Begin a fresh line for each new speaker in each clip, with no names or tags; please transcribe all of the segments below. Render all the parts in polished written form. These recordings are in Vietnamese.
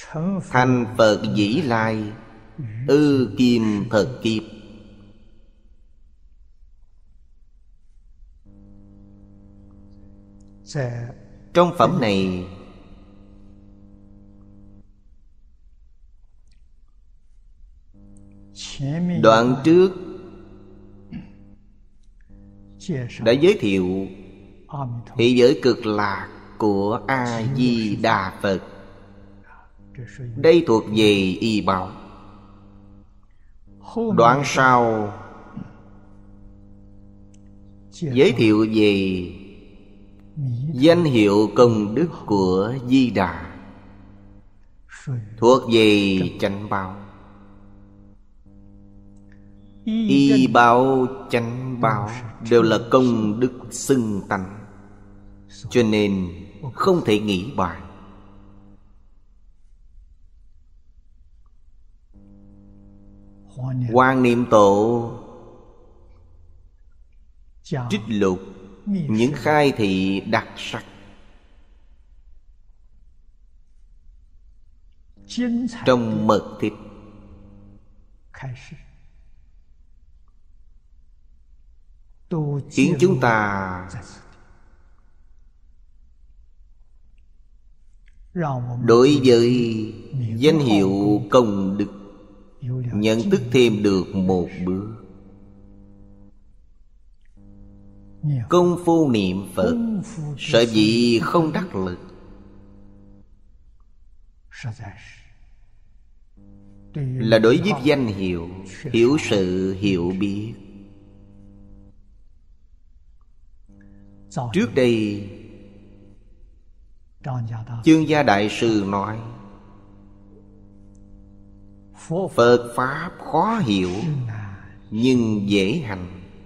thành Phật dĩ lai, ư kim thật kiếp. Trong phẩm này đoạn trước đã giới thiệu thế giới cực lạc của A Di Đà Phật. Đây thuộc về y bảo. Đoạn sau giới thiệu về danh hiệu công đức của Di Đà, thuộc về chánh báo. Y báo, chánh báo đều là công đức xưng tánh, cho nên không thể nghĩ bàn. Quan Niệm Tổ trích lục những khai thị đặc sắc trong mật thích, khiến chúng ta đối với danh hiệu công đức nhận thức thêm được một bước. Công phu niệm Phật sở dĩ không đắc lực, là đối với danh hiệu hiểu sự hiểu biết. Trước đây Chương Gia Đại Sư nói Phật Pháp khó hiểu nhưng dễ hành.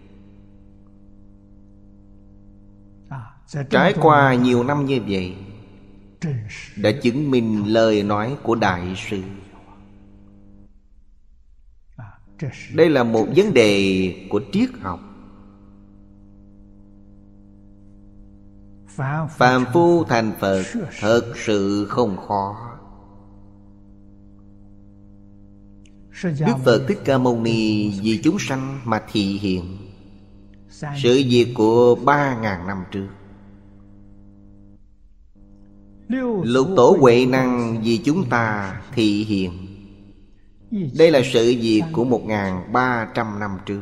Trải qua nhiều năm như vậy đã chứng minh lời nói của Đại Sư. Đây là một vấn đề của triết học. Phàm phu thành Phật thật sự không khó. Đức Phật Thích Ca Mâu Ni vì chúng sanh mà thị hiện sự việc của 3.000 năm trước. Lục Tổ Huệ Năng vì chúng ta thị hiện. Đây là sự việc của 1.300 năm trước.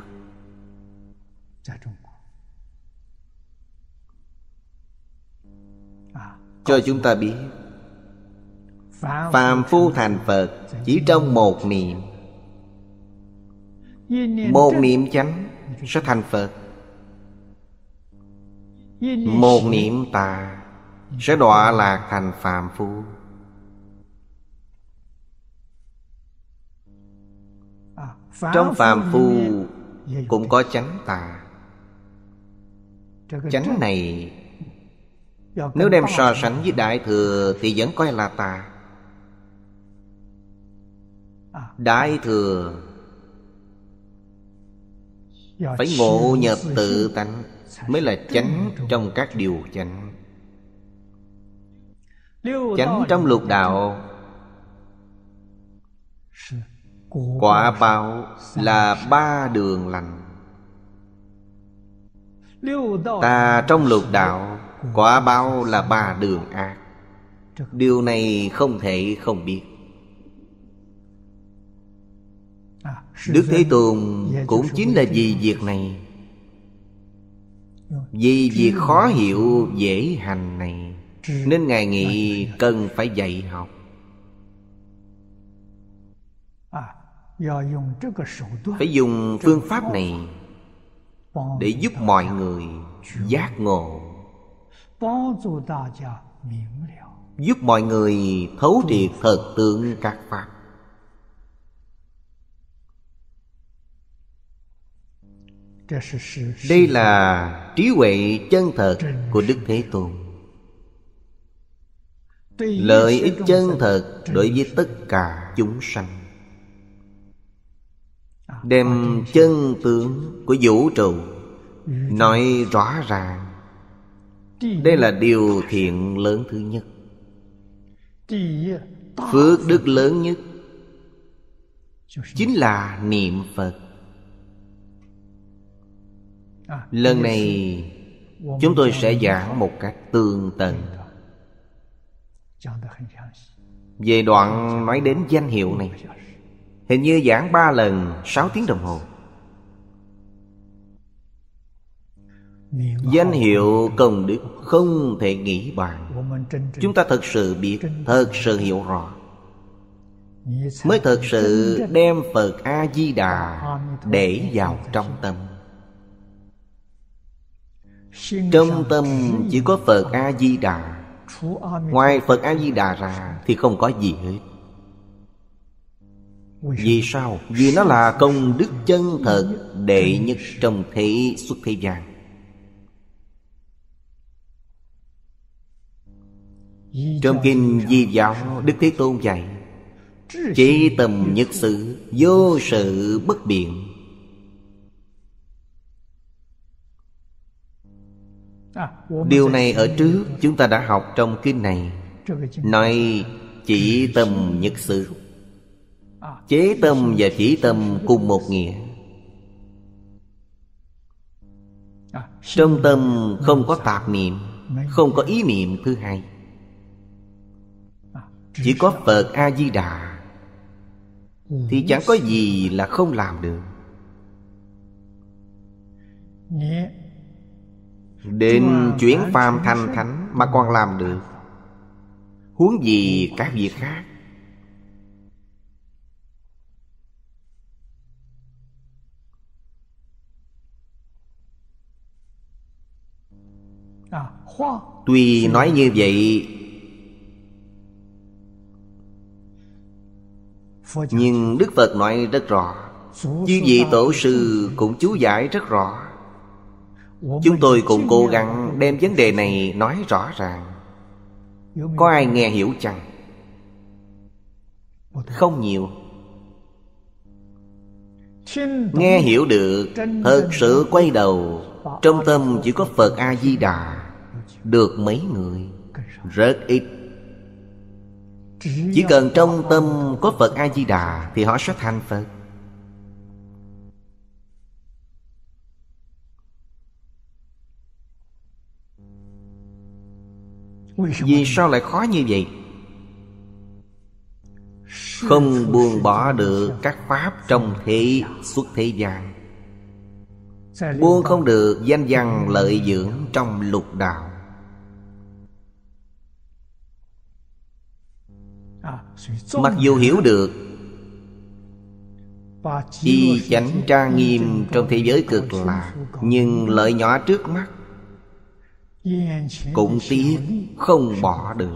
Cho chúng ta biết phàm phu thành Phật chỉ trong một niệm. Một niệm chánh sẽ thành Phật. Một niệm tà sẽ đọa lạc thành phàm phu. Trong phàm phu cũng có chánh tà. Chánh này nếu đem so sánh với Đại Thừa thì vẫn coi là tà. Đại Thừa phải ngộ nhập tự tánh mới là chánh trong các điều chánh. Chánh trong lục đạo, quả báo là 3 đường lành. Tà trong lục đạo, quả báo là 3 đường ác. Điều này không thể không biết. Đức Thế Tôn cũng chính là vì việc này, vì việc khó hiểu dễ hành này, nên Ngài nghĩ cần phải dạy học. Phải dùng phương pháp này để giúp mọi người giác ngộ, giúp mọi người thấu triệt thật tướng các pháp. Đây là trí huệ chân thật của Đức Thế Tôn, lợi ích chân thật đối với tất cả chúng sanh. Đem chân tướng của vũ trụ nói rõ ràng. Đây là điều thiện lớn thứ nhất. Phước đức lớn nhất chính là niệm Phật. Lần này chúng tôi sẽ giảng một cách tường tận về đoạn nói đến danh hiệu này. Hình như giảng 3 lần 6 tiếng đồng hồ. Danh hiệu công đức không thể nghĩ bàn. Chúng ta thật sự biết, thật sự hiểu rõ, mới thật sự đem Phật A-di-đà để vào trong tâm. Trong tâm chỉ có Phật A-di-đà, ngoài Phật A-di-đà ra thì không có gì hết. Vì sao? Vì nó là công đức chân thật đệ nhất trong thế xuất thế gian. Trong kinh Di Giáo, Đức Thế Tôn dạy: chí tâm nhất sự, vô sự bất biện. Điều này ở trước chúng ta đã học trong kinh này. Nói chỉ tâm nhất sự. Chế tâm và chỉ tâm cùng một nghĩa. Trong tâm không có tạp niệm, không có ý niệm thứ hai. Chỉ có Phật A-di-đà thì chẳng có gì là không làm được. Đến chuyển phàm thành thánh mà còn làm được, huống gì các việc khác. Tuy nói như vậy, nhưng Đức Phật nói rất rõ, chư vị tổ sư cũng chú giải rất rõ. Chúng tôi cũng cố gắng đem vấn đề này nói rõ ràng. Có ai nghe hiểu chăng? Không nhiều. Nghe hiểu được, thật sự quay đầu, trong tâm chỉ có Phật A-di-đà, được mấy người, rất ít. Chỉ cần trong tâm có Phật A-di-đà thì họ sẽ thành Phật. Vì sao lại khó như vậy? Không buông bỏ được các pháp trong thế xuất thế gian, buông không được danh văn lợi dưỡng trong lục đạo. Mặc dù hiểu được y chánh trang nghiêm trong thế giới cực lạc, nhưng lợi nhỏ trước mắt cũng tiếc không bỏ được.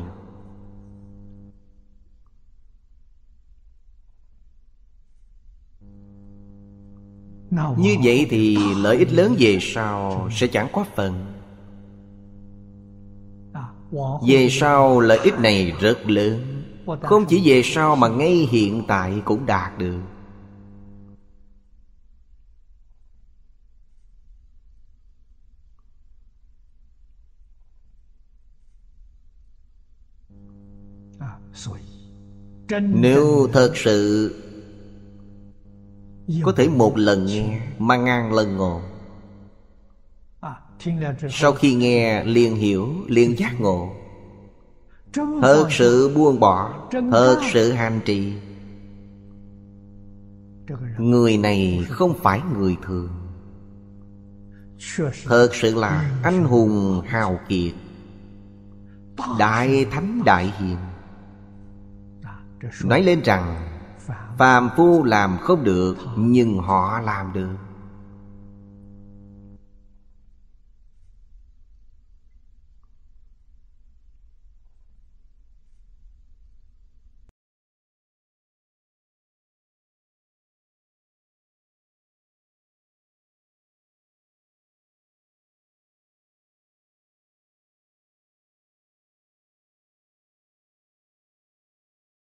Như vậy thì lợi ích lớn về sau sẽ chẳng có phần. Về sau lợi ích này rất lớn, không chỉ về sau mà ngay hiện tại cũng đạt được. Nếu thật sự có thể một lần nghe mà ngàn lần ngộ, sau khi nghe liền hiểu, liền giác ngộ, thật sự buông bỏ, thật sự hành trì, người này không phải người thường, thật sự là anh hùng hào kiệt, đại thánh đại hiền. Nói lên rằng phàm phu làm không được, nhưng họ làm được.